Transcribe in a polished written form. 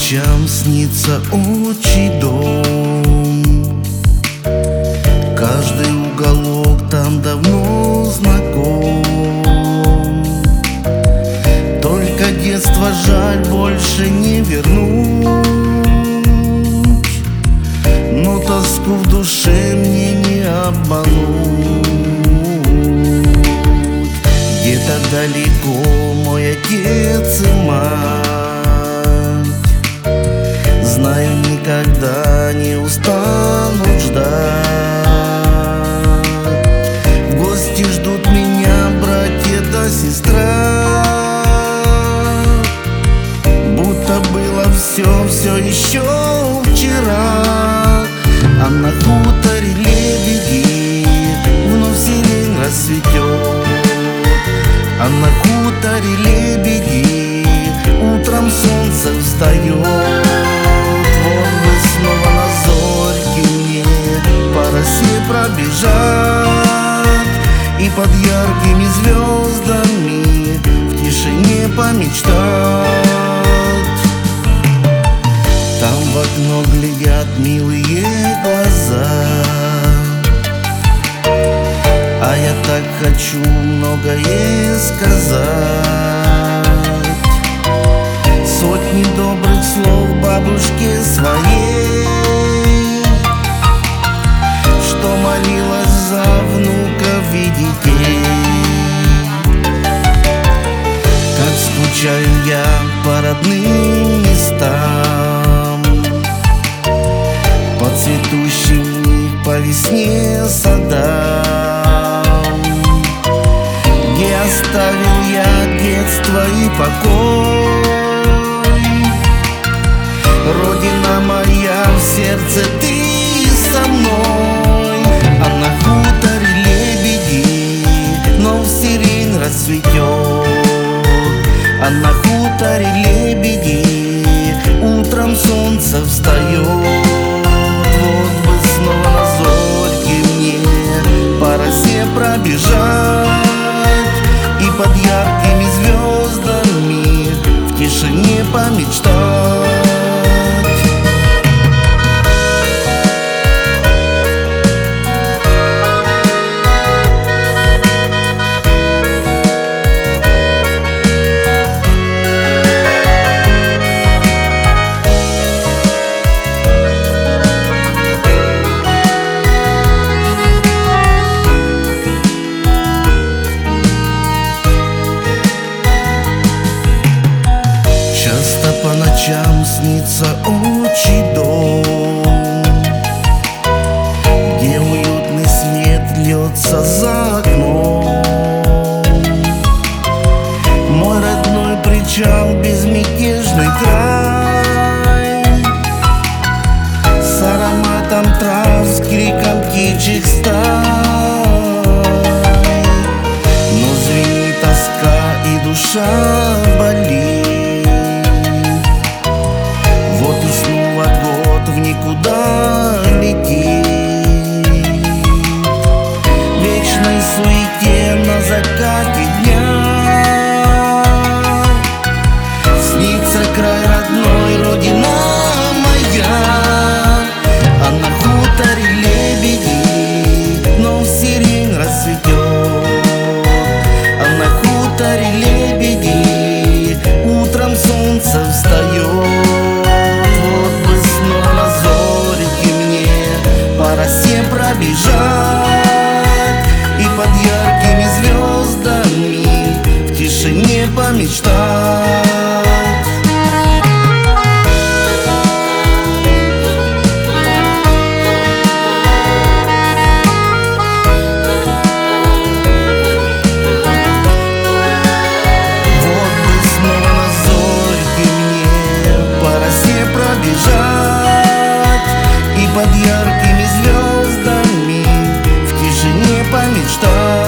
ночам снится отчий дом. Каждый уголок там давно знаком. Только детство жаль больше не вернуть, но тоску в душе мне не обмануть. Где-то далеко мой отец и мать, знаю, никогда не устанут ждать. В гости ждут меня братья да сестра, будто было все еще вчера. А на хуторе лебеди вновь сирень расцветет. А на хуторе лебеди утром солнце встает. Вот бы снова на зорьке мне по росе пробежать и под яркими звездами в тишине помечтать. Там в окно глядят милые глаза, а я так хочу многое сказать. Сотни добрых слов бабушке своей, что молилась за внуков и детей. Как скучаю я по родным местам, по цветущим в них по весне садам, где оставил я детство и покой. Родина моя, в сердце ты со мной. А на хуторе лебеди вновь сирень расцветет. А на хуторе лебеди утром солнце встает. Вот бы снова на зорьке мне по росе пробежать и под яркими звездами в тишине помечтать. Часто по ночам снится отчий дом, где уютный свет льется за окном. Мой родной причал, безмятежный край, с ароматом трав, с криком птичьих стай. Но звенит тоска и душа болит. Вот и снова год в никуда летит. В вечной суете на закате дня снится край родной, родина моя. А на хуторе лебеди вновь сирень расцветет. А на хуторе лебеди утром солнце встает. По росе пробежать и под яркими звездами в тишине помечтать. Вот бы снова на зорьке мне по росе пробежать и под яркими звездами в тишине помечтать.